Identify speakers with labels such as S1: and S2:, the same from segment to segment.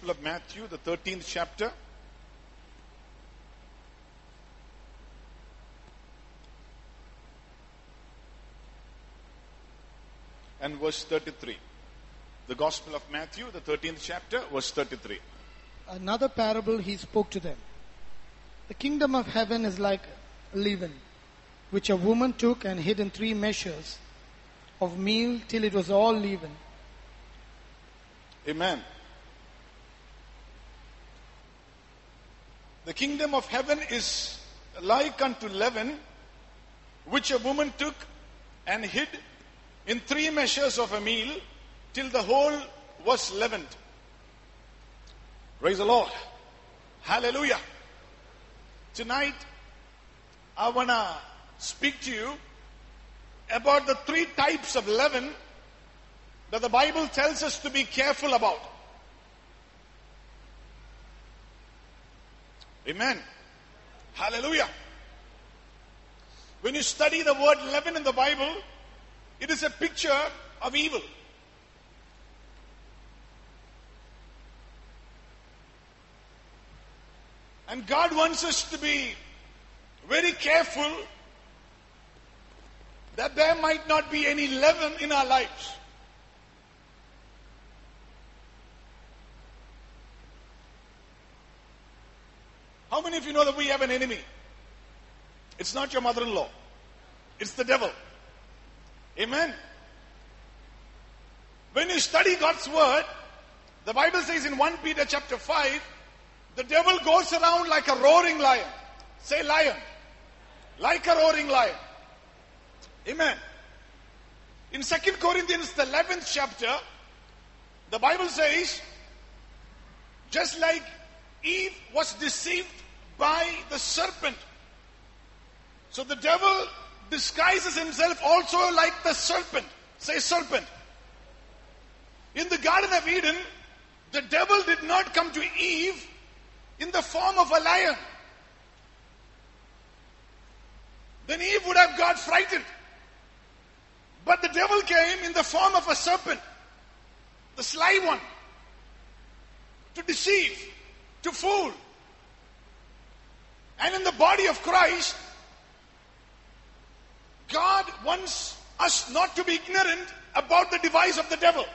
S1: Gospel of Matthew, the 13th chapter. And verse 33. The Gospel of Matthew, the 13th chapter, verse 33.
S2: Another parable he spoke to them. The kingdom of heaven is like leaven, which a woman took and hid in 3 measures of meal till it was all leavened.
S1: Amen. The kingdom of heaven is like unto leaven, which a woman took and hid in 3 measures of a meal till the whole was leavened. Praise the Lord. Hallelujah. Tonight, I want to speak to you about the 3 types of leaven that the Bible tells us to be careful about. Amen. Hallelujah. When you study the word leaven in the Bible, it is a picture of evil. And God wants us to be very careful that there might not be any leaven in our lives. How many of you know that we have an enemy? It's not your mother-in-law. It's the devil. Amen. When you study God's word, the Bible says in 1 Peter chapter 5, the devil goes around like a roaring lion. Say lion. Like a roaring lion. Amen. In 2 Corinthians, the 11th chapter, the Bible says, just like Eve was deceived by the serpent, so the devil disguises himself also like the serpent. Say serpent. In the Garden of Eden, the devil did not come to Eve in the form of a lion. Then Eve would have got frightened. But the devil came in the form of a serpent, the sly one, to deceive, to fool. And in the body of Christ, God wants us not to be ignorant about the device of the devil.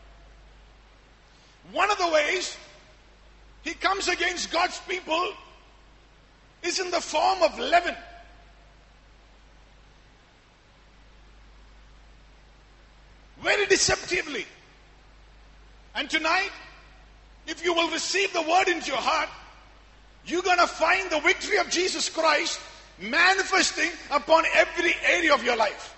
S1: One of the ways he comes against God's people is in the form of leaven. Very deceptively. And tonight, if you will receive the word into your heart, you're going to find the victory of Jesus Christ manifesting upon every area of your life.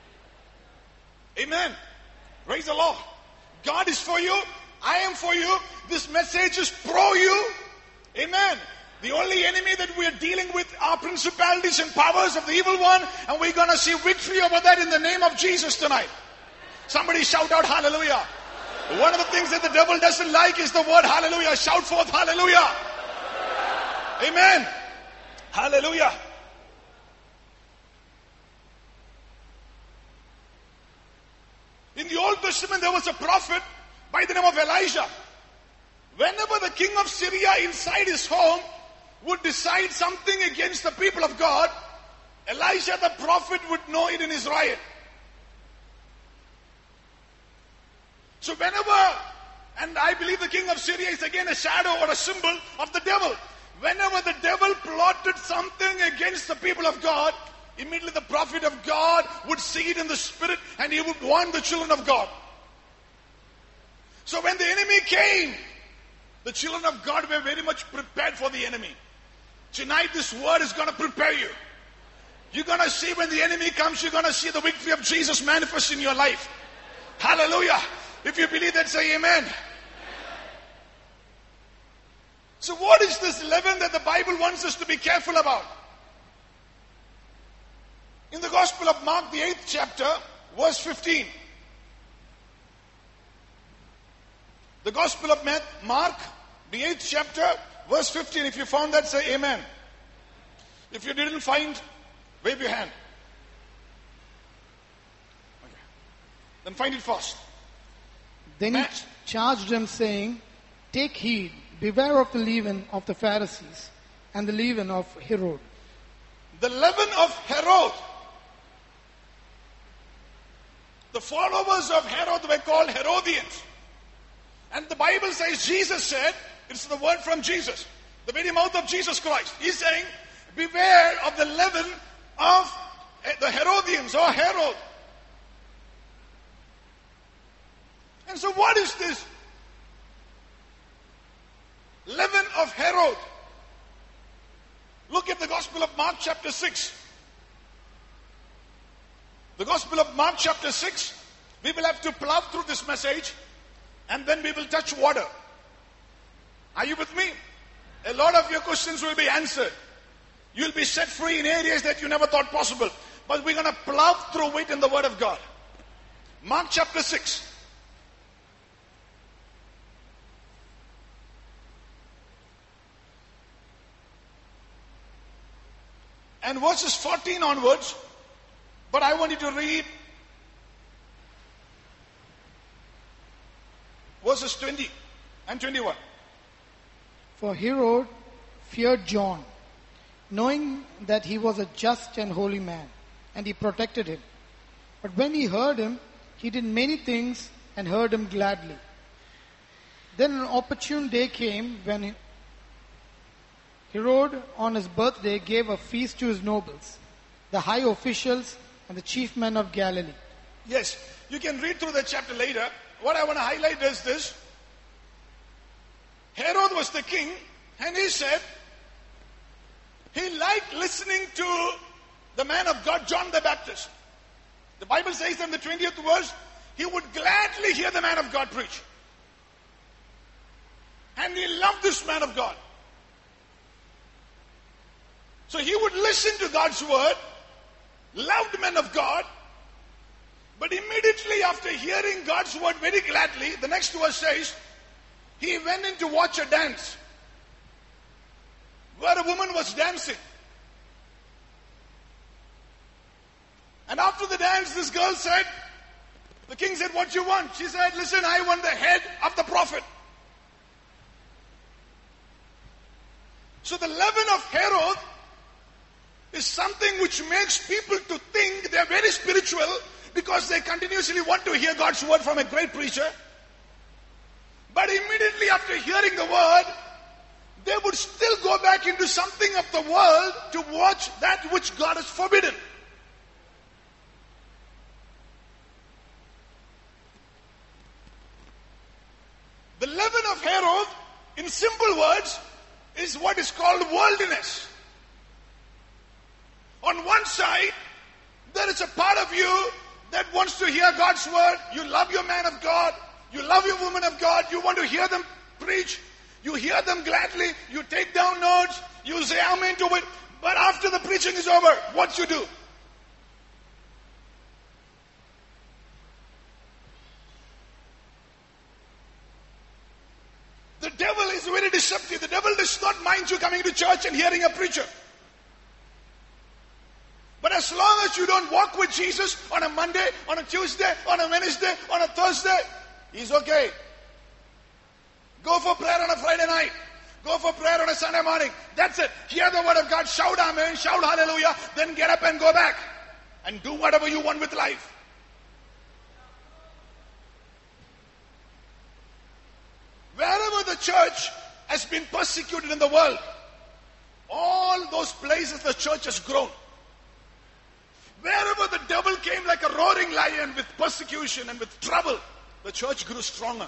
S1: Amen. Praise the Lord. God is for you. I am for you. This message is pro you. Amen. The only enemy that we are dealing with are principalities and powers of the evil one, and we're going to see victory over that in the name of Jesus tonight. Somebody shout out hallelujah. One of the things that the devil doesn't like is the word hallelujah. Shout forth hallelujah. Amen. Hallelujah. In the Old Testament, there was a prophet by the name of Elijah. Whenever the king of Syria inside his home would decide something against the people of God, Elijah the prophet would know it in his riot. So whenever, and I believe the king of Syria is again a shadow or a symbol of the devil. Whenever the devil plotted something against the people of God, immediately the prophet of God would see it in the spirit and he would warn the children of God. So when the enemy came, the children of God were very much prepared for the enemy. Tonight this word is going to prepare you. You're going to see when the enemy comes, you're going to see the victory of Jesus manifest in your life. Hallelujah. If you believe that, say amen. So what is this leaven that the Bible wants us to be careful about? In the Gospel of Mark, the 8th chapter, verse 15. The Gospel of Mark, the 8th chapter, verse 15. If you found that, say amen. If you didn't find, wave your hand. Okay. Then find it fast.
S2: Then he charged them, saying, Take heed, beware of the leaven of the Pharisees and the leaven of Herod.
S1: The leaven of Herod. The followers of Herod were called Herodians. And the Bible says, Jesus said, it's the word from Jesus, the very mouth of Jesus Christ. He's saying, beware of the leaven of the Herodians or Herod. And so what is this leaven of Herod? Look at the Gospel of Mark chapter 6. The Gospel of Mark chapter 6. We will have to plow through this message and then we will touch water. Are you with me? A lot of your questions will be answered. You'll be set free in areas that you never thought possible. But we're going to plow through it in the Word of God. Mark chapter 6. And verses 14 onwards, but I want you to read verses 20 and 21.
S2: For Herod feared John, knowing that he was a just and holy man, and he protected him. But when he heard him, he did many things and heard him gladly. Then an opportune day came when Herod, on his birthday, gave a feast to his nobles, the high officials, and the chief men of Galilee.
S1: Yes, you can read through the chapter later. What I want to highlight is this. Herod was the king, and he said he liked listening to the man of God, John the Baptist. The Bible says in the 20th verse, he would gladly hear the man of God preach. And he loved this man of God. So he would listen to God's word, loved men of God, but immediately after hearing God's word very gladly, the next verse says, he went in to watch a dance where a woman was dancing. And after the dance, this girl said, the king said, what do you want? She said, listen, I want the head of the prophet. So the leaven of Herod is something which makes people to think they're very spiritual because they continuously want to hear God's word from a great preacher. But immediately after hearing the word, they would still go back into something of the world to watch that which God has forbidden. The leaven of Herod, in simple words, is what is called worldliness. On one side, there is a part of you that wants to hear God's word. You love your man of God. You love your woman of God. You want to hear them preach. You hear them gladly. You take down notes. You say amen to it. But after the preaching is over, what you do? The devil is very deceptive. The devil does not mind you coming to church and hearing a preacher. But as long as you don't walk with Jesus on a Monday, on a Tuesday, on a Wednesday, on a Thursday, he's okay. Go for prayer on a Friday night. Go for prayer on a Sunday morning. That's it. Hear the word of God. Shout amen. Shout hallelujah. Then get up and go back. And do whatever you want with life. Wherever the church has been persecuted in the world, all those places the church has grown. Wherever the devil came like a roaring lion with persecution and with trouble, the church grew stronger.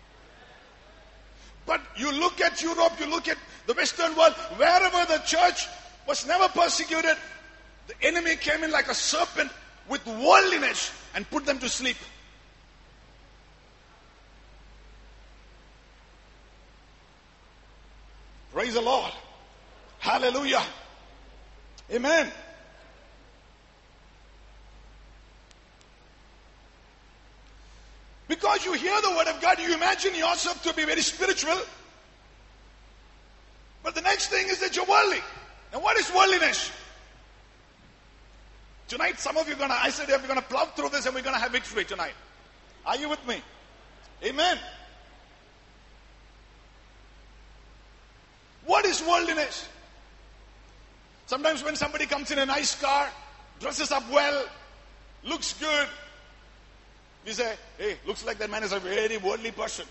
S1: But you look at Europe, you look at the Western world, wherever the church was never persecuted, the enemy came in like a serpent with worldliness and put them to sleep. Praise the Lord. Hallelujah. Amen. Because you hear the word of God, you imagine yourself to be very spiritual. But the next thing is that you're worldly. And what is worldliness? Tonight, some of you I said we're going to plow through this and we're going to have victory tonight. Are you with me? Amen. is worldliness. Sometimes when somebody comes in a nice car, dresses up well, looks good, we say, hey, looks like that man is a very worldly person.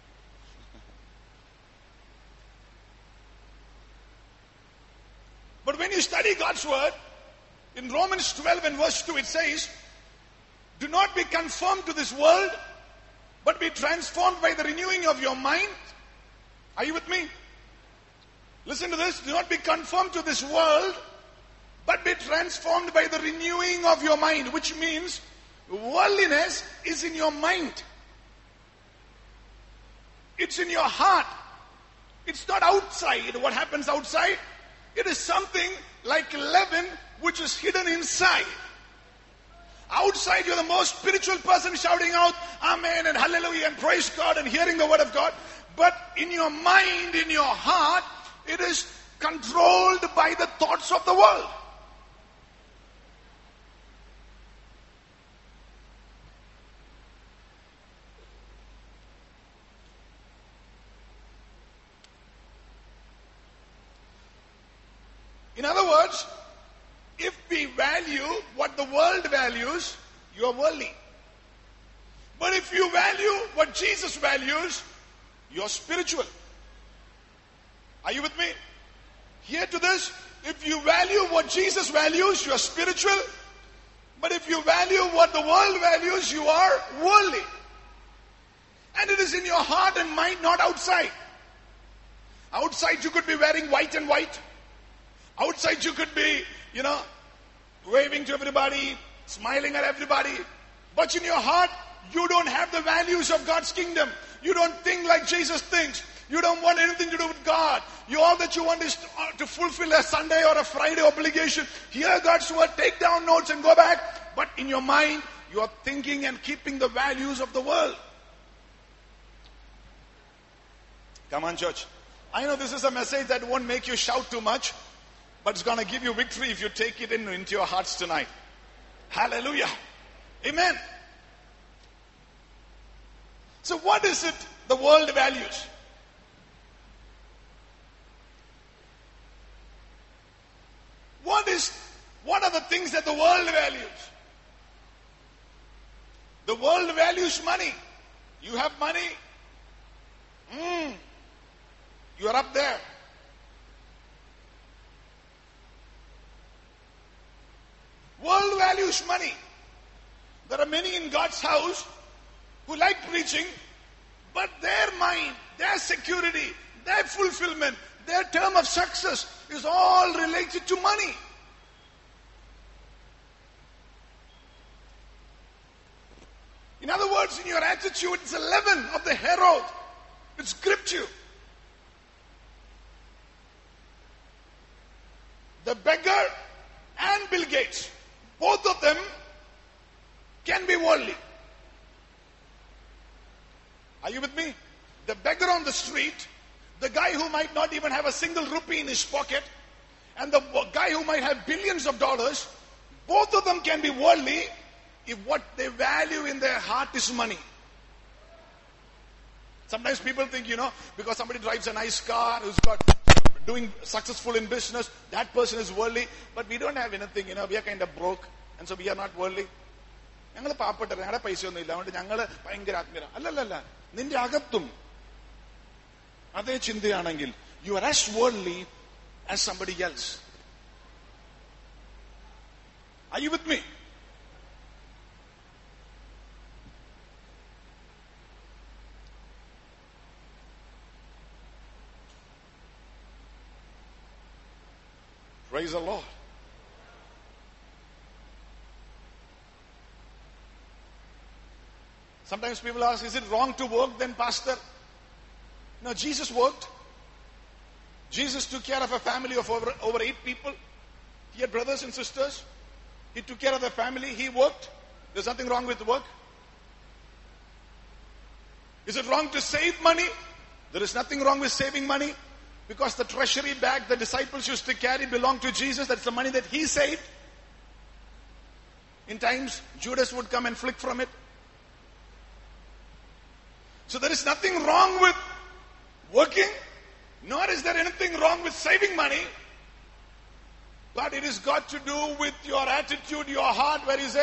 S1: But when you study God's word, in Romans 12 and verse 2 it says, do not be conformed to this world, but be transformed by the renewing of your mind. Are you with me? Listen to this. Do not be conformed to this world, but be transformed by the renewing of your mind, which means worldliness is in your mind. It's in your heart. It's not outside. What happens outside? It is something like leaven which is hidden inside. Outside, you're the most spiritual person shouting out Amen and Hallelujah and praise God and hearing the word of God. But in your mind, in your heart, it is controlled by the thoughts of the world. In other words, if we value what the world values, you are worldly. But if you value what Jesus values, you are spiritual. Are you with me? Hear to this. If you value what Jesus values, you are spiritual. But if you value what the world values, you are worldly. And it is in your heart and mind, not outside. Outside you could be wearing white and white. Outside you could be, waving to everybody, smiling at everybody. But in your heart, you don't have the values of God's kingdom. You don't think like Jesus thinks. You don't want anything to do with God. All that you want is to fulfill a Sunday or a Friday obligation. Hear God's word, take down notes and go back. But in your mind, you are thinking and keeping the values of the world. Come on, church. I know this is a message that won't make you shout too much, but it's going to give you victory if you take it into your hearts tonight. Hallelujah. Amen. So what is it the world values? What are the things that the world values? The world values money. You have money, you are up there. World values money. There are many in God's house who like preaching, but their mind, their security, their fulfillment, their term of success is all related to money. In other words, in your attitude, it's a leaven of the Herod. It's gripped you. The beggar and Bill Gates, both of them can be worldly. Are you with me? The beggar on the street, the guy who might not even have a single rupee in his pocket, and the guy who might have billions of dollars, both of them can be worldly if what they value in their heart is money. Sometimes people think, because somebody drives a nice car, who's doing successful in business, that person is worldly. But we don't have anything, we are kind of broke, and so we are not worldly. ഞങ്ങൾ പാവപ്പെട്ട ഞങ്ങളുടെ പൈസ ഒന്നും ഇല്ല, അതുകൊണ്ട് ഞങ്ങൾ ഭയങ്കര ആത്മീയ. അല്ലല്ല, നിന്റെ അകത്തും അതേ ചിന്തയാണെങ്കിൽ you are as worldly as somebody else. Are you with me? Praise the Lord. Sometimes people ask, is it wrong to work then, Pastor? No, Jesus worked. Jesus took care of a family of over 8 people. He had brothers and sisters. He took care of the family. He worked. There's nothing wrong with work. Is it wrong to save money? There is nothing wrong with saving money, because the treasury bag the disciples used to carry belonged to Jesus. That's the money that he saved. In times, Judas would come and flick from it. So there is nothing wrong with working, Nor is there anything wrong with saving money. But it has got to do with your attitude, your heart, where you say,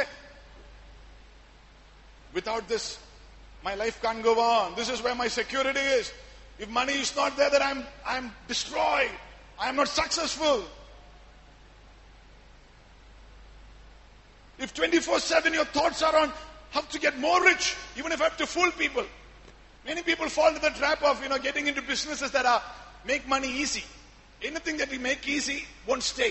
S1: without this, my life can't go on. This is where my security is. If money is not there, then I'm destroyed. I'm not successful. If 24/7 your thoughts are on how to get more rich, even if I have to fool people. Many people fall into the trap of, getting into businesses that make money easy. Anything that we make easy won't stay.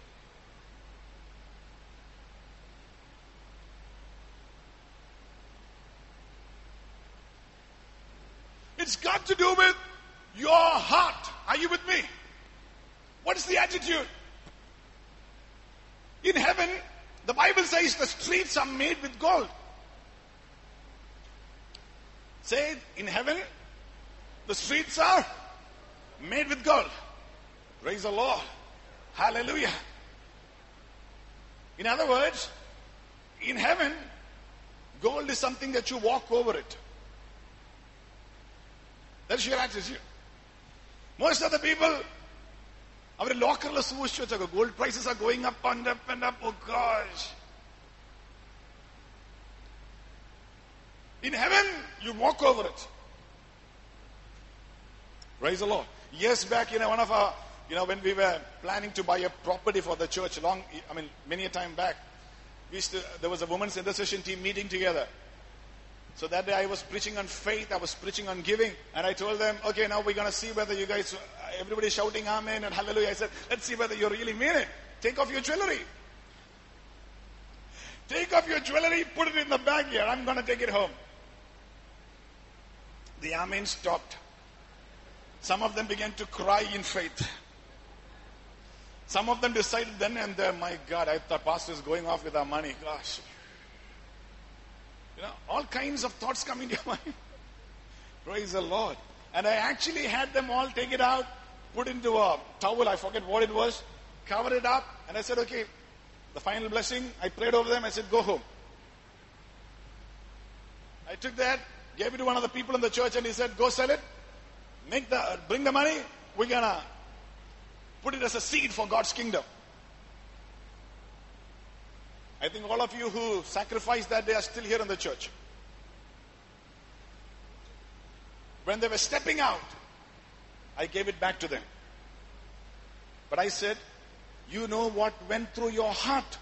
S1: It's got to do with your heart. Are you with me? What is the attitude? In heaven, the Bible says the streets are made with gold. Say it, in heaven, the streets are made with gold. Praise the Lord. Hallelujah. In other words, in heaven, gold is something that you walk over it. That's your attitude. Most of the people, our local gold prices are going up and up and up. Oh gosh. In heaven, you walk over it. Praise the Lord. Years back, one of our, when we were planning to buy a property for the church, many a time back, there was a women's intercession team meeting together. So that day I was preaching on faith, I was preaching on giving, and I told them, okay, now we're going to see whether you guys, everybody shouting amen and hallelujah. I said, let's see whether you really mean it. Take off your jewelry. Take off your jewelry, put it in the bag here. I'm going to take it home. The amen stopped. Some of them began to cry in faith. Some of them decided then and there, my God, I thought pastor is going off with our money. Gosh. All kinds of thoughts come into your mind. Praise the Lord. And I actually had them all take it out, put into a towel, I forget what it was, cover it up, and I said, okay, the final blessing, I prayed over them, I said, go home. I took that, gave it to one of the people in the church, and he said, go sell it, bring the money, we're gonna put it as a seed for God's kingdom. I think all of you who sacrificed that day are still here in the church. When they were stepping out, I gave it back to them. But I said, you know what went through your heart.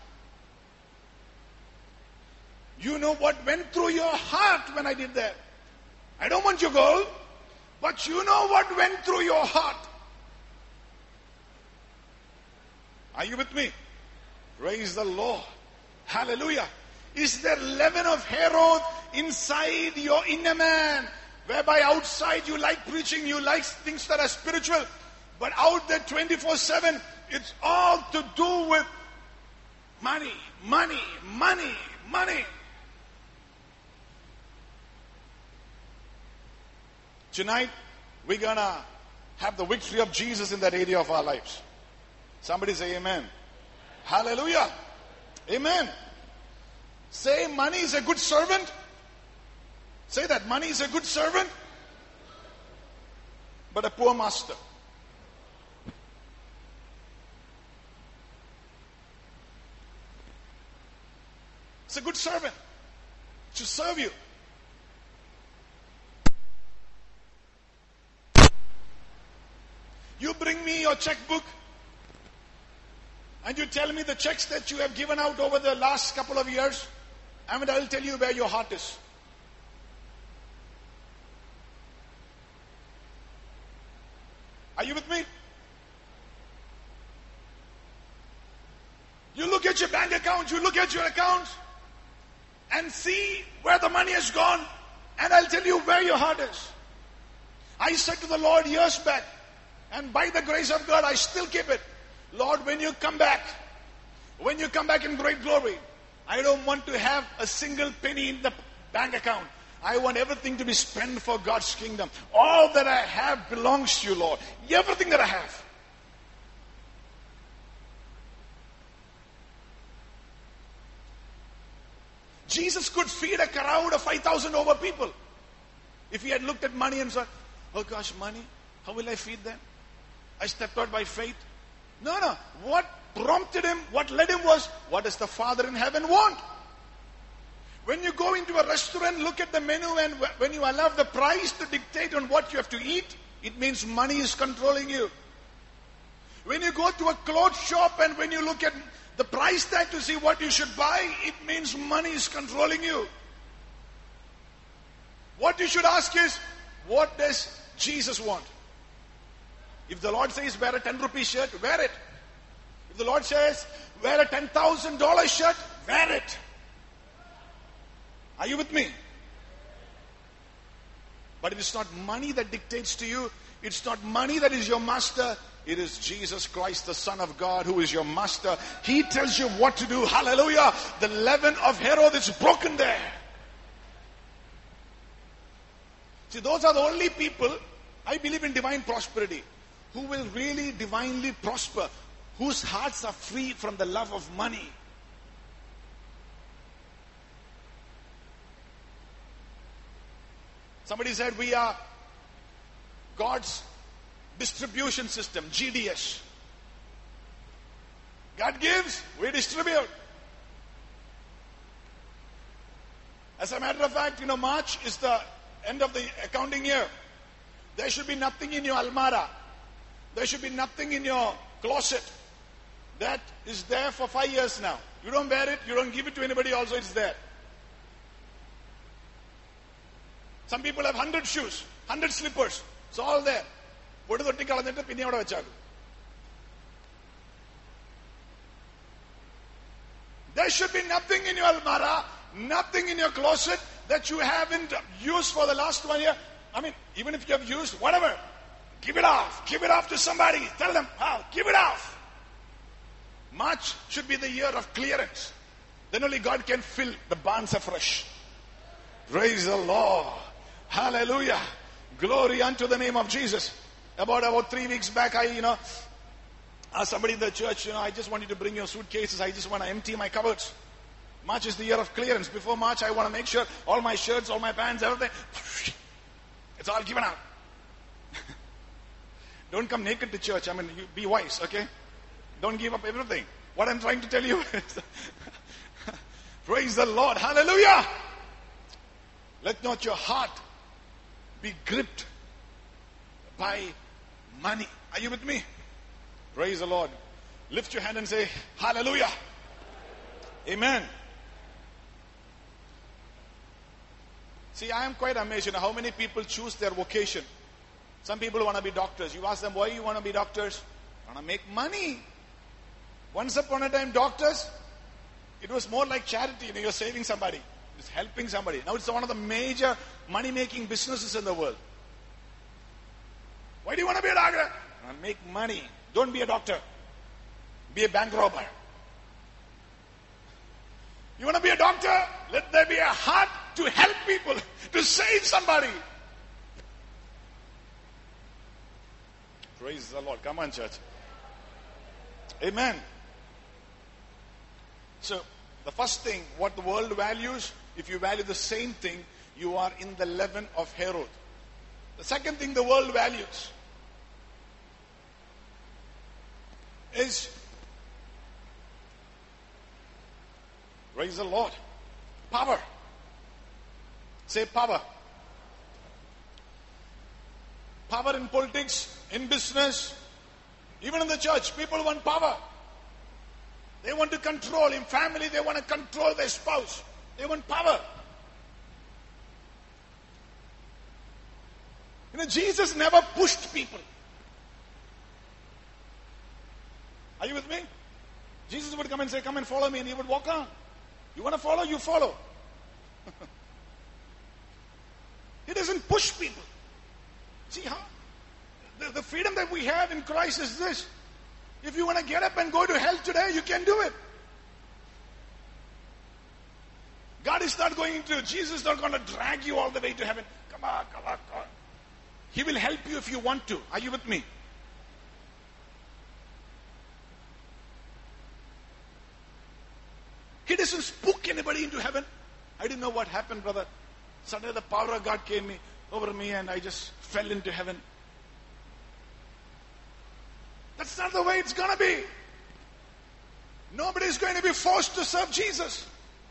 S1: You know what went through your heart when I did that. I don't want your gold, but you know what went through your heart. Are you with me? Praise the Lord. Hallelujah. Is there leaven of Herod inside your inner man, whereby outside you like preaching, you like things that are spiritual, but out there 24/7, it's all to do with money, money, money, money. Tonight, we're going to have the victory of Jesus in that area of our lives. Somebody say amen. Hallelujah. Amen. Say money is a good servant. Say that money is a good servant, but a poor master. It's a good servant to serve you. You bring me your checkbook and you tell me the checks that you have given out over the last couple of years, and I'll tell you where your heart is. Are you with me? You look at your bank account, you look at your account and see where the money has gone, and I'll tell you where your heart is. I said to the Lord years back, and by the grace of God, I still keep it. Lord, when you come back in great glory, I don't want to have a single penny in the bank account. I want everything to be spent for God's kingdom. All that I have belongs to you, Lord. Everything that I have. Jesus could feed a crowd of 5,000 over people. If he had looked at money and said, oh gosh, money, how will I feed them? I stepped out by faith. No. What prompted him, what led him was, what does the Father in heaven want? When you go into a restaurant, look at the menu, and when you allow the price to dictate on what you have to eat, it means money is controlling you. When you go to a clothes shop and when you look at the price tag to see what you should buy, it means money is controlling you. What you should ask is, what does Jesus want? If the Lord says wear a 10 rupee shirt, wear it. If the Lord says wear a $10,000 shirt, wear it. Are you with me? But it is not money that dictates to you. It's not money that is your master. It is Jesus Christ, the Son of God, who is your master. He tells you what to do. Hallelujah. The leaven of Herod is broken there. See, those are the only people, I believe in divine prosperity, who will really divinely prosper, whose hearts are free from the love of money. Somebody said we are God's distribution system, GDS. God gives, we distribute. As a matter of fact, March is the end of the accounting year. There should be nothing in your almara. There should be nothing in your closet. That is there for 5 years now. You don't wear it, you don't give it to anybody, also it's there. Some people have 100 shoes, 100 slippers. It's all there. There should be nothing in your almara, nothing in your closet that you haven't used for the last 1 year. I mean, even if you have used, whatever, give it off. Give it off to somebody. Tell them, give it off. March should be the year of clearance. Then only God can fill the barns afresh. Praise the Lord. Hallelujah. Glory unto the name of Jesus. About 3 weeks back, I asked somebody in the church, I just want you to bring your suitcases. I just want to empty my cupboards. March is the year of clearance. Before March, I want to make sure all my shirts, all my pants, everything, it's all given out. Don't come naked to church. I mean, you be wise, okay? Don't give up everything. What I'm trying to tell you is, praise the Lord. Hallelujah. Let not your heart be gripped by money. Are you with me? Praise the Lord. Lift your hand and say, hallelujah. Amen. See, I am quite amazed, how many people choose their vocation. Some people want to be doctors. You ask them, why you want to be doctors? Want to make money. Once upon a time, doctors, it was more like charity. You're saving somebody. It's helping somebody. Now it's one of the major money-making businesses in the world. Why do you want to be a doctor? Make money. Don't be a doctor. Be a bank robber. You want to be a doctor? Let there be a heart to help people, to save somebody. Praise the Lord. Come on, church. Amen. So, the first thing, what the world values, if you value the same thing, you are in the leaven of Herod. The second thing the world values is, praise the Lord, power. Say power. Power in politics, in business, even in the church, people want power. They want to control. In family, they want to control their spouse. They want power. Jesus never pushed people. Are you with me? Jesus would come and say, come and follow me, and he would walk on. You want to follow? You follow. He doesn't push people. See how? The freedom that we have in Christ is this. If you want to get up and go to hell today, you can do it. God is not going to, Jesus is not going to drag you all the way to heaven. Come on, come on, come on. He will help you if you want to. Are you with me? He doesn't spook anybody into heaven. I didn't know what happened, brother. Suddenly the power of God came over me and I just fell into heaven. That's not the way it's going to be. Nobody is going to be forced to serve Jesus.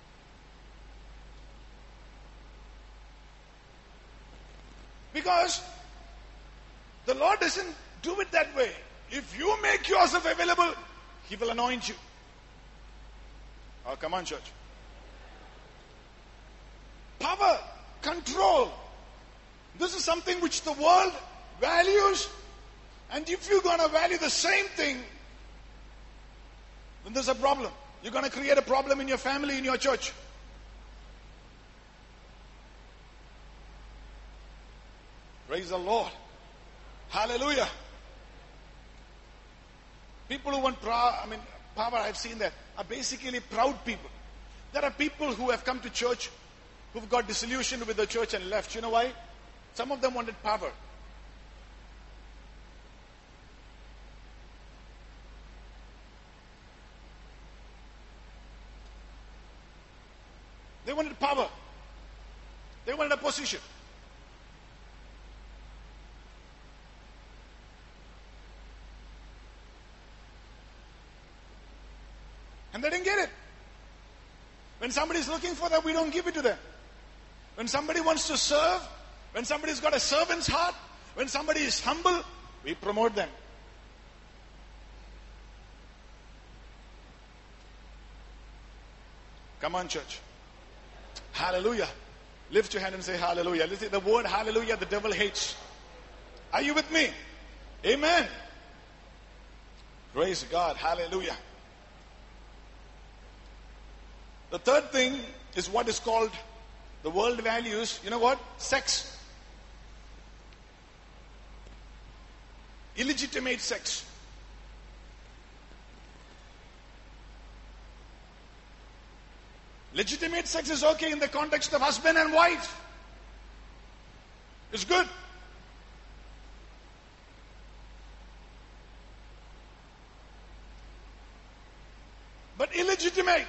S1: Because the Lord doesn't do it that way. If you make yourself available, He will anoint you. Oh, come on, church. Power, control. This is something which the world values. And if you're going to value the same thing, then there's a problem. You're going to create a problem in your family, in your church. Praise the Lord. Hallelujah. People who want power, I've seen that, are basically proud people. There are people who have come to church who've got disillusioned with the church and left. You know why? Some of them wanted power. They wanted power. They wanted a position. And they didn't get it. When somebody is looking for that, we don't give it to them. When somebody wants to serve, when somebody's got a servant's heart, when somebody is humble, we promote them. Come on, church. Hallelujah. Lift your hand and say hallelujah. Listen, the word hallelujah, the devil hates. Are you with me? Amen. Praise God. Hallelujah. The third thing is what is called the world values. You know what? Sex. Illegitimate sex. Legitimate sex is okay in the context of husband and wife. It's good. But illegitimate.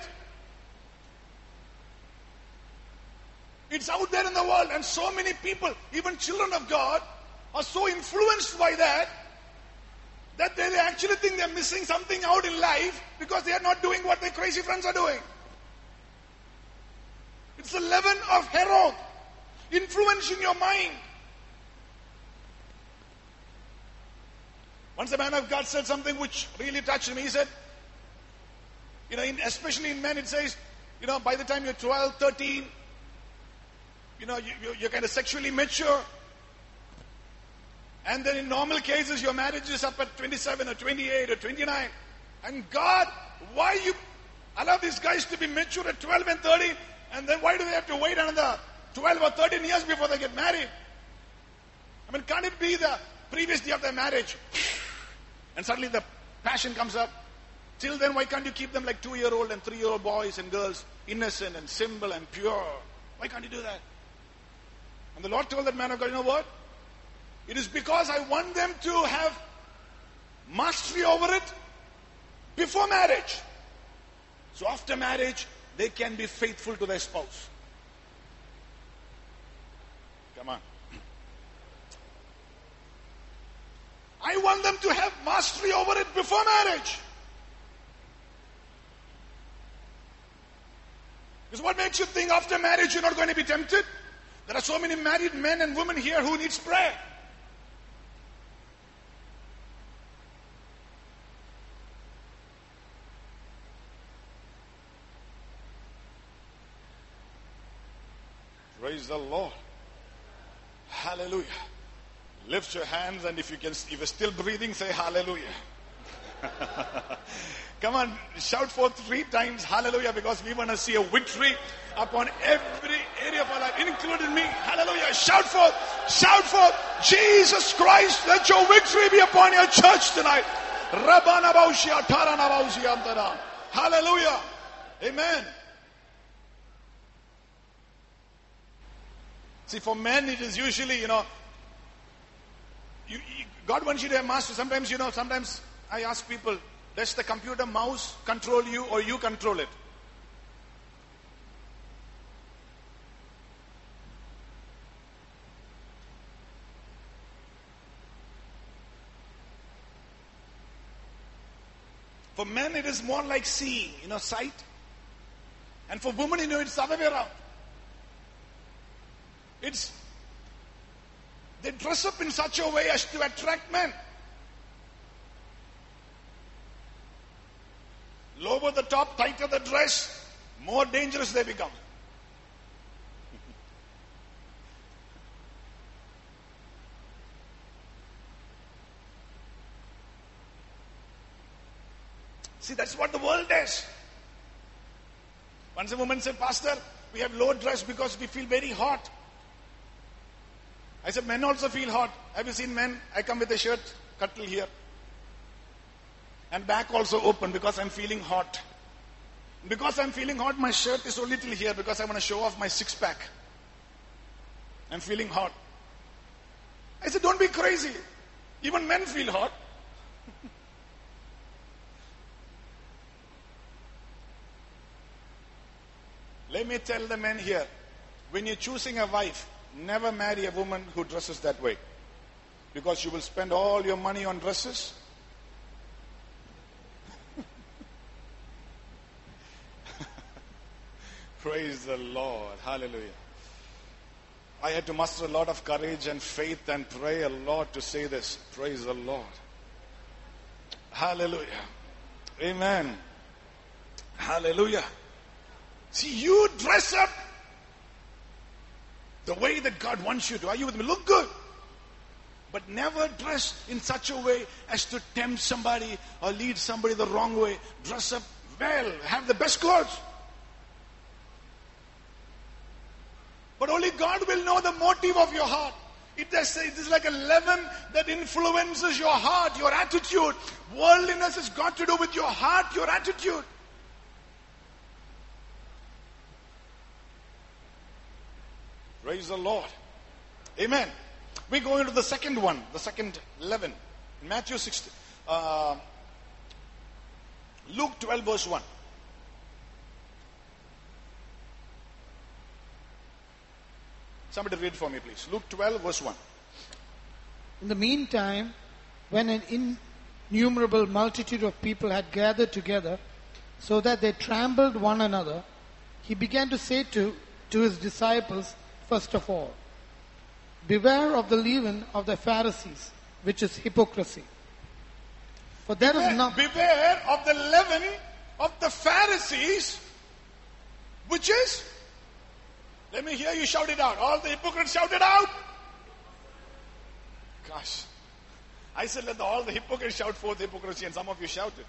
S1: It's out there in the world, and so many people, even children of God, are so influenced by that they actually think they're missing something out in life because they are not doing what their crazy friends are doing. It's the leaven of Herod, influence in your mind. Once a man of God said something which really touched me. He said, especially in men, it says, by the time you're 12, 13, you're kind of sexually mature. And then in normal cases, your marriage is up at 27 or 28 or 29. And God, why you allow these guys to be mature at 12 and 13? And then why do they have to wait another 12 or 13 years before they get married? Can't it be the previous day of their marriage? And suddenly the passion comes up. Till then, why can't you keep them like 2-year-old and 3-year-old boys and girls, innocent and simple and pure? Why can't you do that? And the Lord told that man of God, you know what? It is because I want them to have mastery over it before marriage. So after marriage, they can be faithful to their spouse. Come on. I want them to have mastery over it before marriage. Because what makes you think after marriage you're not going to be tempted? There are so many married men and women here who needs prayer. Praise the Lord. Hallelujah. Lift your hands, and if you're still breathing, say hallelujah. Come on, shout forth 3 times hallelujah, because we want to see a victory upon every area of our life, including me. Hallelujah. Shout forth, Jesus Christ, let your victory be upon your church tonight. Hallelujah. Amen. See, for men it is usually, God wants you to have mastery. Sometimes I ask people, does the computer mouse control you or you control it? For men, it is more like seeing, sight. And for women, it's the other way around. They dress up in such a way as to attract men. Lower the top, tighter the dress, more dangerous they become. See, that's what the world does. Once a woman said, Pastor, we have low dress because we feel very hot. I said, men also feel hot. Have you seen men? I come with a shirt, cut till here. And back also open because I'm feeling hot. Because I'm feeling hot, my shirt is only till here because I want to show off my six-pack. I'm feeling hot. I said, don't be crazy. Even men feel hot. Let me tell the men here, when you're choosing a wife, never marry a woman who dresses that way. Because you will spend all your money on dresses. Praise the Lord. Hallelujah. I had to muster a lot of courage and faith and pray a lot to say this. Praise the Lord. Hallelujah. Amen. Hallelujah. See, you dress up the way that God wants you to. Are you with me? Look good. But never dress in such a way as to tempt somebody or lead somebody the wrong way. Dress up well. Have the best clothes. But only God will know the motive of your heart. It is like a leaven that influences your heart, your attitude. Worldliness has got to do with your heart, your attitude. Praise the Lord. Amen. We go into the second one, the second leaven. In Matthew 16, Luke 12 verse 1. Somebody read for me, please. Luke 12 verse 1.
S2: In the meantime, when an innumerable multitude of people had gathered together, so that they trampled one another, he began to say to his disciples, first of all, beware of the leaven of the Pharisees, which is hypocrisy. For there is not...
S1: Beware of the leaven of the Pharisees, which is... Let me hear you shout it out. All the hypocrites shout it out. Gosh. I said let all the hypocrites shout forth hypocrisy, and some of you shouted.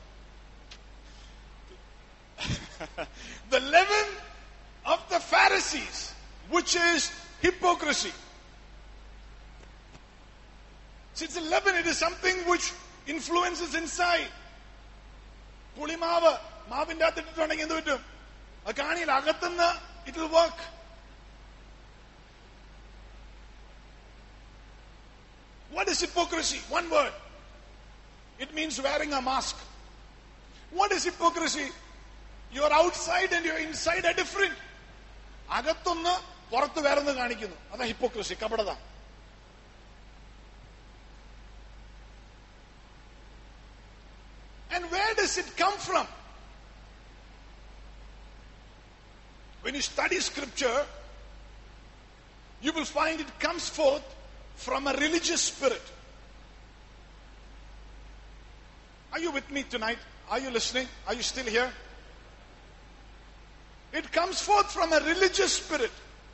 S1: The leaven of the Pharisees, which is hypocrisy. See, it's a leaven. It is something which influences inside. Pulimaava, maavinte athittundengi endu vittum. Akaniyil agattunna it will work. What is hypocrisy? One word. It means wearing a mask. What is hypocrisy? Your outside and your inside are different. Agattunna പുറത്ത് വേറൊന്ന് കാണിക്കുന്നു. അതാ hypocrisy, കപടത. And where does it come from? When you study scripture, you will find it comes forth from a religious spirit. Are you with me tonight? Are you listening? Are you still here? It comes forth from a religious spirit.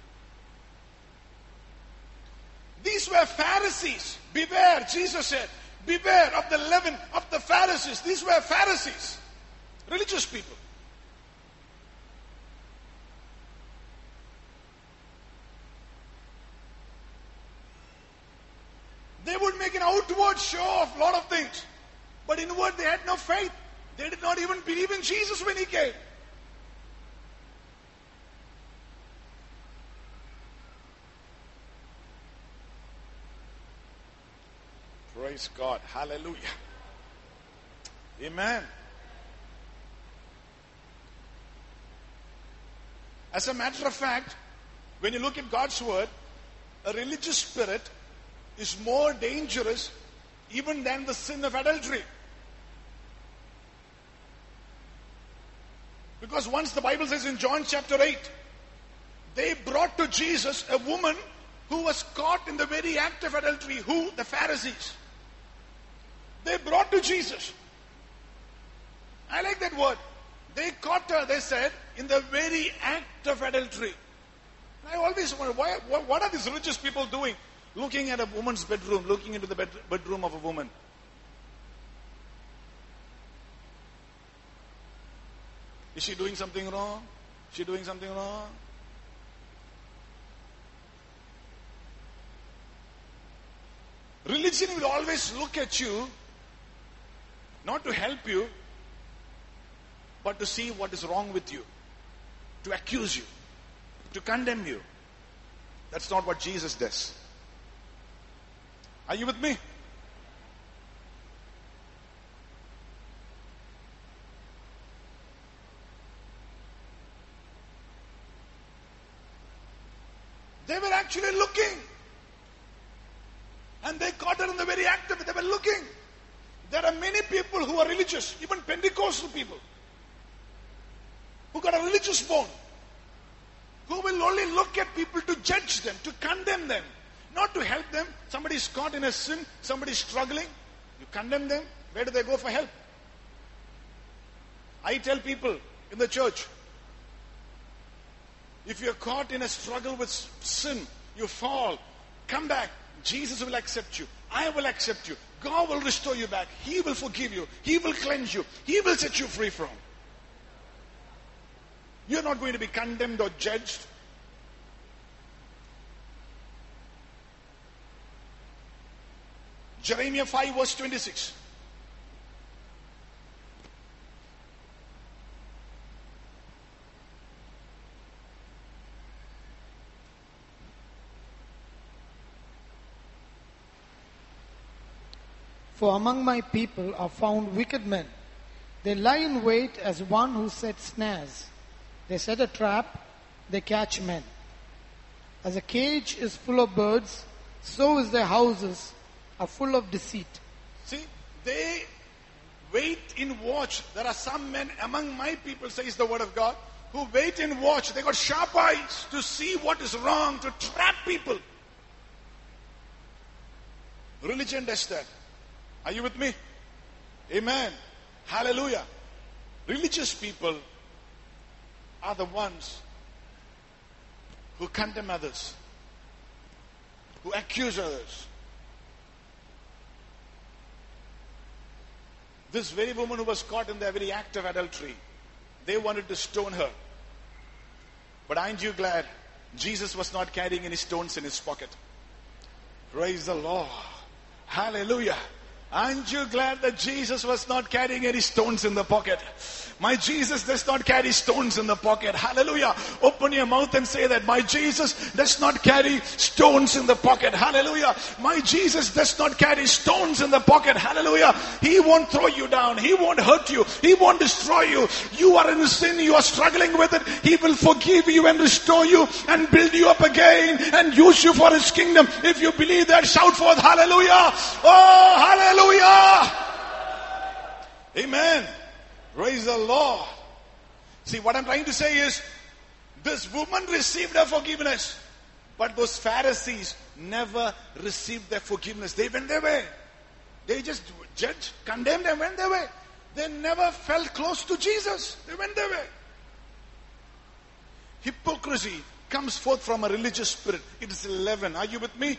S1: These were Pharisees. Beware, Jesus said. Beware of the leaven of the Pharisees. These were Pharisees. Religious people. They would make an outward show of a lot of things. But inward they had no faith. They did not even believe in Jesus when he came. Praise God. Hallelujah. Amen. As a matter of fact, when you look at God's word, a religious spirit is more dangerous even than the sin of adultery. Because once the Bible says in John chapter 8, they brought to Jesus a woman who was caught in the very act of adultery. Who? The Pharisees. They brought to Jesus. I like that word. They caught her, they said, in the very act of adultery. I always wonder, what are these religious people doing? Looking at a woman's bedroom, looking into the bedroom of a woman. Is she doing something wrong? Is she doing something wrong? Religion will always look at you, not to help you, but to see what is wrong with you, to accuse you, to condemn you. That's not what Jesus does. Are you with me? They were actually looking. And they caught her in the very act of it. They were looking. There are many people who are religious, even Pentecostal people, who got a religious bone, who will only look at people to judge them, to condemn them, not to help them. Somebody is caught in a sin, somebody is struggling, you condemn them. Where do they go for help? I tell people in the church, if you're caught in a struggle with sin, you fall, come back. Jesus will accept you. I will accept you. God will restore you back. He will forgive you. He will cleanse you. He will set you free from. You're not going to be condemned or judged. Jeremiah 5 verse 26.
S2: For among my people are found wicked men. They lie in wait as one who sets snares. They set a trap, they catch men. As a cage is full of birds, so is their houses are full of deceit.
S1: See, they wait in watch. There are some men among my people, says the word of God, who wait in watch. They got sharp eyes to see what is wrong, to trap people. Religion does that. Are you with me? Amen. Hallelujah. Religious people are the ones who condemn others, who accuse others. This very woman who was caught in the very act of adultery, they wanted to stone her. But aren't you glad Jesus was not carrying any stones in his pocket? Praise the Lord. Hallelujah. Aren't you glad that Jesus was not carrying any stones in the pocket? My Jesus does not carry stones in the pocket. Hallelujah. Open your mouth and say that. My Jesus does not carry stones in the pocket. Hallelujah. My Jesus does not carry stones in the pocket. Hallelujah. He won't throw you down. He won't hurt you. He won't destroy you. You are in sin. You are struggling with it. He will forgive you and restore you and build you up again and use you for his kingdom. If you believe that, shout forth hallelujah. Oh, hallelujah. Amen. Praise the Lord. See, what I'm trying to say is, this woman received her forgiveness, but those Pharisees never received their forgiveness. They went their way. They just judged, condemned, and went their way. They never felt close to Jesus. They went their way. Hypocrisy comes forth from a religious spirit. It is leaven. Are you with me?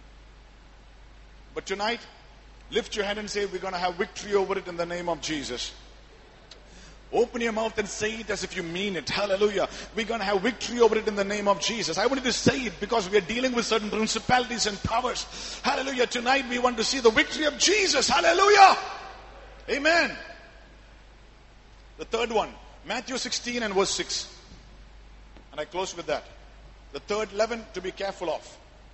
S1: But tonight, lift your hand and say, we're going to have victory over it in the name of Jesus. Open your mouth and say it as if you mean it. Hallelujah. We're going to have victory over it in the name of Jesus. I wanted to say it because we are dealing with certain principalities and powers. Hallelujah. Tonight we want to see the victory of Jesus. Hallelujah. Amen. The third one, Matthew 16 and verse 6. And I close with that. The third leaven to be careful of.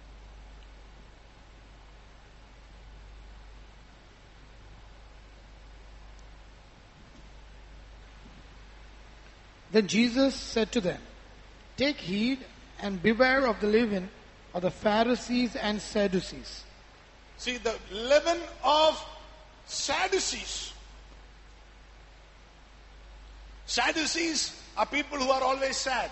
S2: Then Jesus said to them, take heed and beware of the leaven of the Pharisees and Sadducees.
S1: See, the leaven of Sadducees. Sadducees are people who are always sad.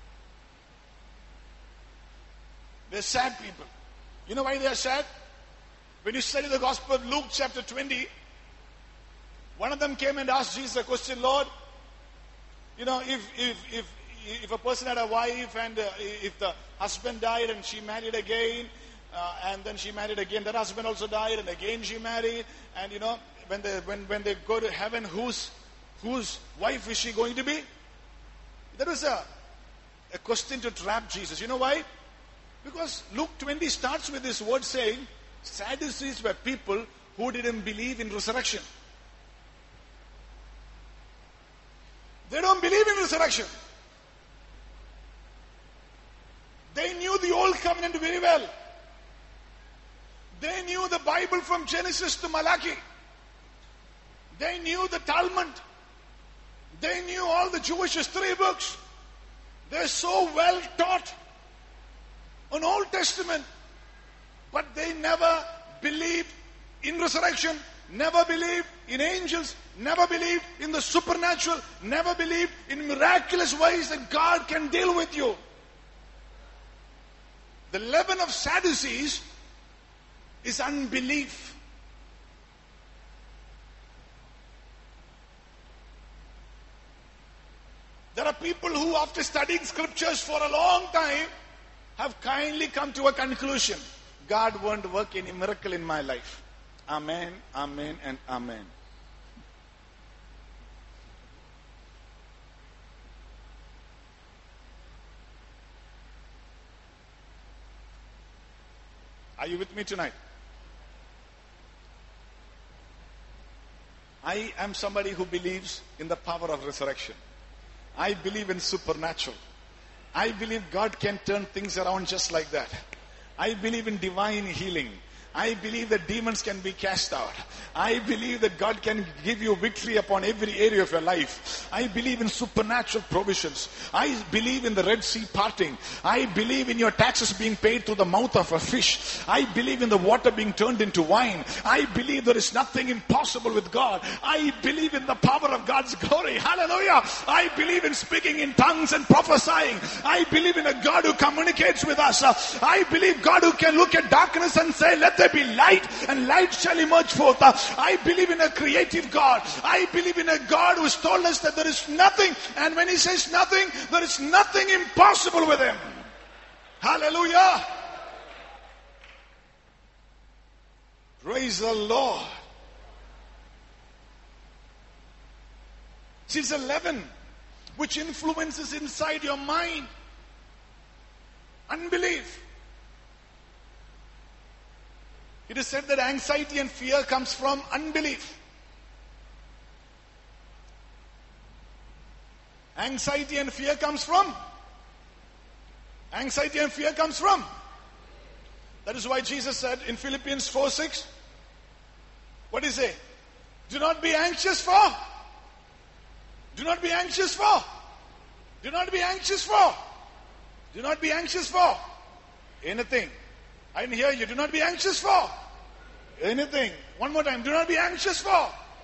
S1: They're sad people. You know why they are sad? When you study the Gospel of Luke chapter 20, one of them came and asked Jesus a question, Lord, you know, if a person had a wife and if the husband died and she married again, and then she married again, that husband also died and again she married, and you know, when they go to heaven, whose wife is she going to be? That was a question to trap Jesus. You know why? Because Luke 20 starts with this word saying, Sadducees were people who didn't believe in resurrection. They don't believe in resurrection. They knew the old covenant very well. They knew the Bible from Genesis to Malachi. They knew the Talmud. They knew all the Jewish history books. They're so well taught on Old Testament. But they never believed in resurrection, never believed in angels, never believed in the supernatural, never believed in miraculous ways that God can deal with you. The leaven of Sadducees is unbelief. There are people who, after studying scriptures for a long time, have kindly come to a conclusion. God won't work any miracle in my life. Amen, amen, and amen. Are you with me tonight? I am somebody who believes in the power of resurrection. I believe in supernatural. I believe God can turn things around just like that. I believe in divine healing. I believe that demons can be cast out. I believe that God can give you victory upon every area of your life. I believe in supernatural provisions. I believe in the Red Sea parting. I believe in your taxes being paid through the mouth of a fish. I believe in the water being turned into wine. I believe there is nothing impossible with God. I believe in the power of God's glory. Hallelujah. I believe in speaking in tongues and prophesying. I believe in a God who communicates with us. I believe God who can look at darkness and say, let there be light, and light shall emerge forth. I believe in a creative God. I believe in a God who has told us that there is nothing, and when He says nothing, there is nothing impossible with Him. Hallelujah. Praise the Lord. See, it's a leaven which influences inside your mind. Unbelief. It is said that anxiety and fear comes from unbelief. Anxiety and fear comes from? Anxiety and fear comes from? That is why Jesus said in Philippians 4:6, what did He say? Do not be anxious for. Do not be anxious for. Do not be anxious for. Do not be anxious for anything. I didn't hear you. Do not be anxious for anything. One more time. Do not be anxious for.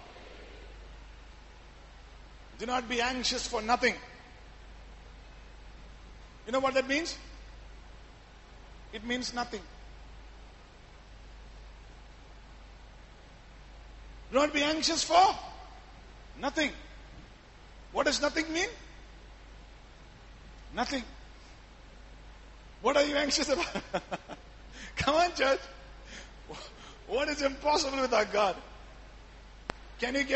S1: Do not be anxious for nothing. You know what that means? It means nothing. Do not be anxious for nothing. What does nothing mean? Nothing. What are you anxious about? Come on, church. What is impossible with our God? Can you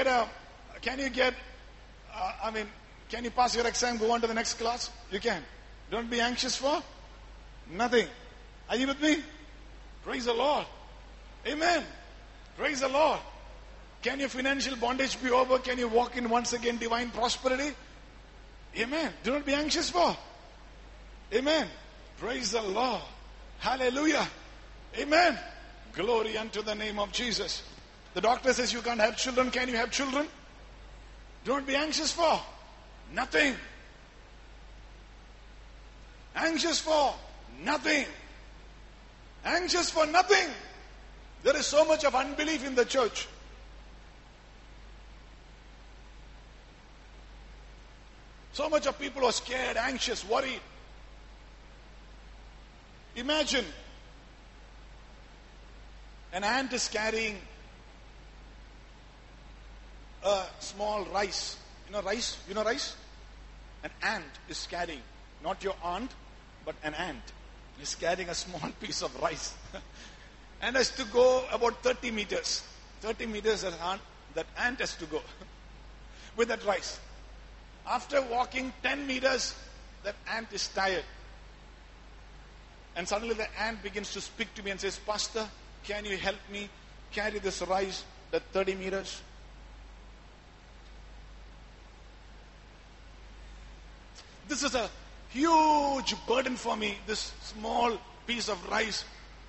S1: pass your exam, go on to the next class? You can. Don't be anxious for nothing. Are you with me? Praise the Lord. Amen. Praise the Lord. Can your financial bondage be over? Can you walk in once again divine prosperity? Amen. Do not be anxious for. Amen. Praise the Lord. Hallelujah. Amen. Glory unto the name of Jesus. The doctor says you can't have children. Can you have children? Don't be anxious for nothing. Anxious for nothing. Anxious for nothing. There is so much of unbelief in the church. So much of people are scared, anxious, worried. Imagine an ant is carrying a small rice. You know rice? You know rice? An ant is carrying, not your aunt, but an ant is carrying a small piece of rice. And has to go about 30 meters. 30 meters that ant has to go with that rice. After walking 10 meters, that ant is tired. And suddenly the ant begins to speak to me and says, Pastor, can you help me carry this rice that 30 meters? This is a huge burden for me, this small piece of rice.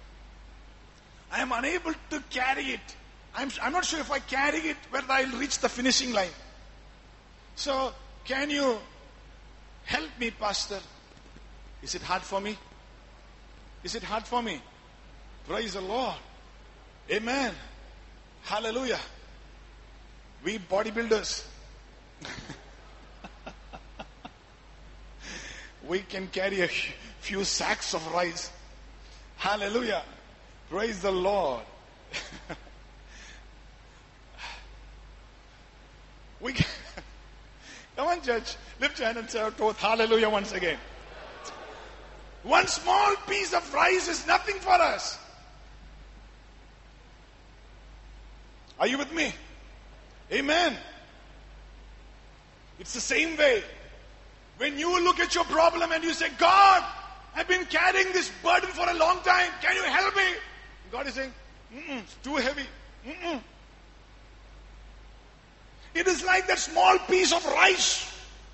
S1: I am unable to carry it. I'm not sure if I carry it whether I'll reach the finishing line. So, can you help me, Pastor? Is it hard for me? Is it hard for me? Praise the Lord. Amen. Hallelujah. We bodybuilders, we can carry a few sacks of rice. Hallelujah. Praise the Lord. We can, come on, church. Lift your hand and say out to hallelujah once again. One small piece of rice is nothing for us. Are you with me? Amen. It's the same way. When you look at your problem and you say, God, I've been carrying this burden for a long time. Can you help me? God is saying, it's too heavy. It is like that small piece of rice.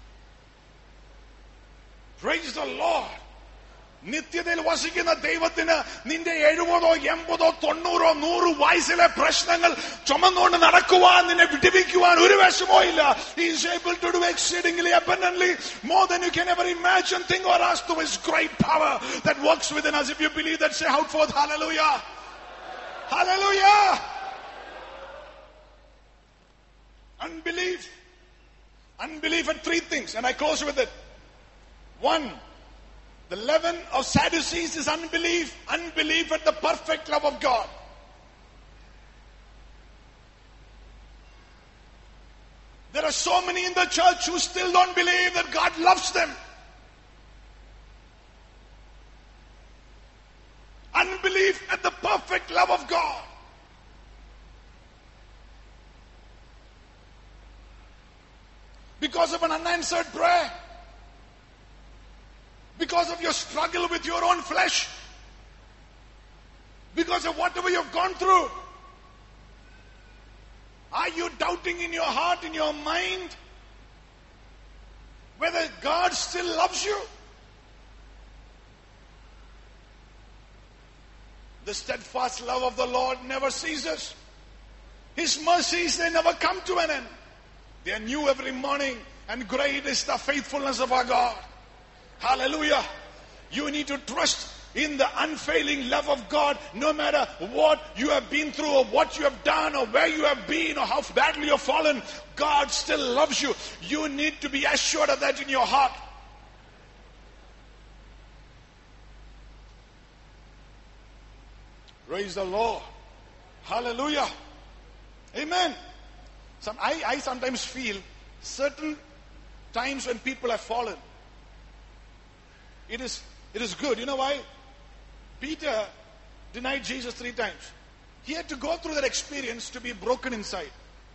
S1: Praise the Lord. നിത്യതയിൽ വസിക്കുന്ന ദൈവത്തിന് നിന്റെ 70, 80, 90, 100 വയസ്സിലെ പ്രശ്നങ്ങൾ ചുമന്നുകൊണ്ട് നടക്കുവാൻ, നിന്നെ വിടിവിക്കുവാൻ ഒരു വിഷമോ ഇല്ല. He is able to do exceedingly abundantly more than you can ever imagine, think or ask, through his great power that works within us. If you believe that, say out forth hallelujah. Hallelujah. Unbelief at three things, and I close with it. One, the leaven of Sadducees is unbelief. Unbelief at the perfect love of God. There are so many in the church who still don't believe that God loves them. Unbelief at the perfect love of God. Because of an unanswered prayer. Because of your struggle with your own flesh. Because of whatever you've gone through. Are you doubting in your heart, in your mind, whether God still loves you? The steadfast love of the Lord never ceases. His mercies, they never come to an end. They are new every morning, and great is the faithfulness of our God. Hallelujah. You need to trust in the unfailing love of God, no matter what you have been through or what you have done or where you have been or how badly you have fallen. God still loves you. You need to be assured of that in your heart. Praise the Lord. Hallelujah. Amen. I sometimes feel certain times when people have fallen, it is good. You know why? Peter denied Jesus 3 times. He had to go through that experience to be broken inside.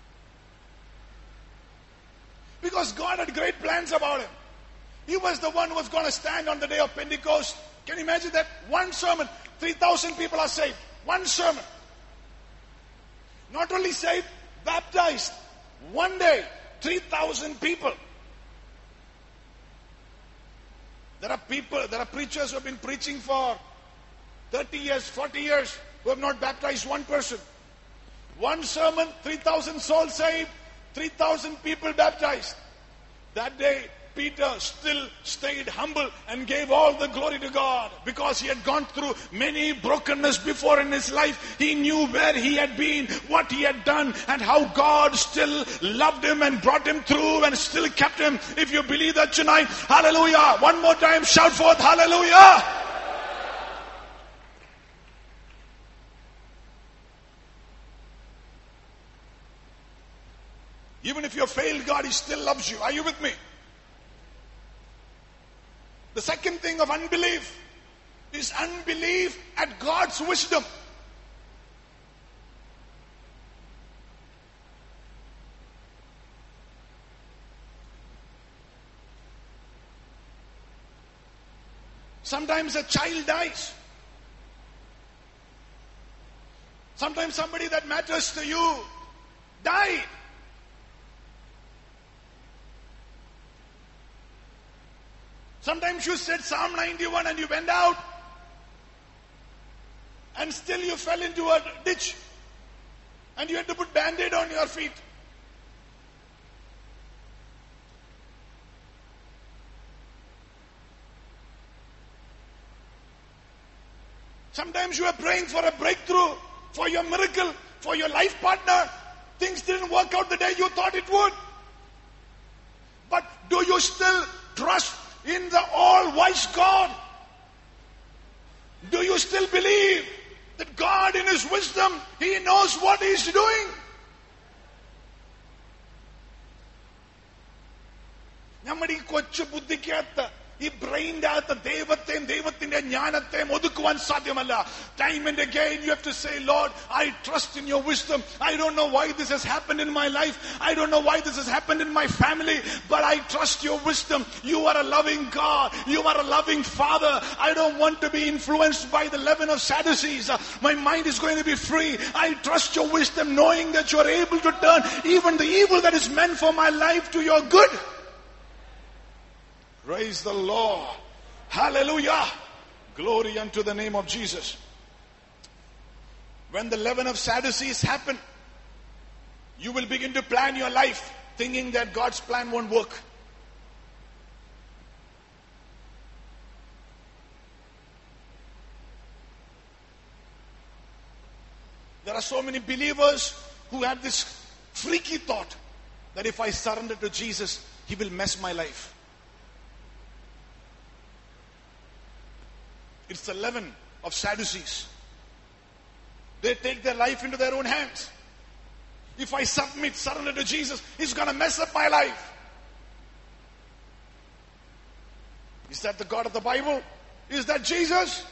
S1: Because God had great plans about him. He was the one who was going to stand on the day of Pentecost. Can you imagine that? One sermon, 3,000 people are saved. One sermon. Not only saved, baptized. One day, 3,000 people. There are preachers who have been preaching for 30 years, 40 years, who have not baptized one person. One sermon, 3,000 souls saved, 3,000 people baptized. That day, Peter still stayed humble and gave all the glory to God because he had gone through many brokenness before in his life. He knew where he had been, what he had done, and how God still loved him and brought him through and still kept him. If you believe that tonight, hallelujah. One more time, shout forth, hallelujah. Even if you have failed God, He still loves you. Are you with me? The second thing of unbelief is unbelief at God's wisdom. Sometimes a child dies. Sometimes somebody that matters to you died. Sometimes you said Psalm 91 and you went out and still you fell into a ditch and you had to put Band-Aid on your feet. Sometimes you are praying for a breakthrough, for your miracle, for your life partner. Things didn't work out the day you thought it would. But do you still trust in the all-wise God? Do you still believe that God in His wisdom, He knows what He's doing? നമ്മുടെ ഈ കൊച്ചു ബുദ്ധിക്കകത്ത് ഈ ബ്രെയിൻ്റെ അകത്ത് ദൈവത്തിന്റെ ജ്ഞാനത്തെയും ഒതുക്കുവാൻ സാധ്യമല്ല. Time and again you have to say, Lord, I trust in your wisdom. I don't know why this has happened in my life. I don't know why this has happened in my family, but I trust your wisdom. You are a loving God. You are a loving Father. I don't want to be influenced by the leaven of Sadducees. My mind is going to be free. I trust your wisdom, knowing that you are able to turn even the evil that is meant for my life to your good. Praise the Lord. Hallelujah. Glory unto the name of Jesus. When the leaven of Sadducees happen, you will begin to plan your life thinking that God's plan won't work. There are so many believers who have this freaky thought that if I surrender to Jesus, He will mess my life. It's the leaven of Sadducees. They take their life into their own hands. If I surrender to Jesus, He's going to mess up my life. Is that the God of the Bible? Is that Jesus?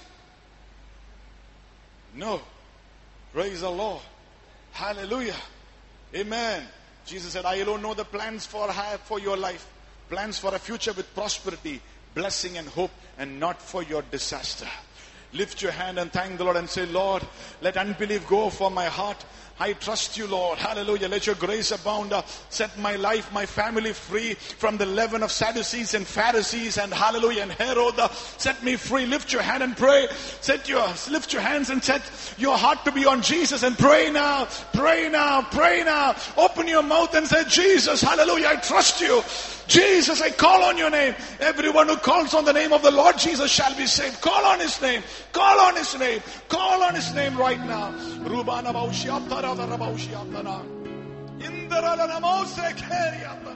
S1: No. Praise the Lord. Hallelujah. Amen. Jesus said, I alone know the plans for your life. Plans for a future with prosperity, blessing and hope, and not for your disaster. Lift your hand and thank the Lord and say, Lord, let unbelief go from my heart. I trust you, Lord. Hallelujah. Let your grace abound. Set my life, my family free from the leaven of Sadducees and Pharisees and hallelujah and Herod. Set me free. Lift your hand and pray. Lift your hands and set your heart to be on Jesus and pray now. Pray now. Pray now. Open your mouth and say, Jesus, hallelujah, I trust you. Jesus, I call on your name. Everyone who calls on the name of the Lord Jesus shall be saved. Call on His name. Call on His name. Call on His name right now. Rubana Baushi Aptara Rabaushi Aptana. Indra Namose Keri Aptana.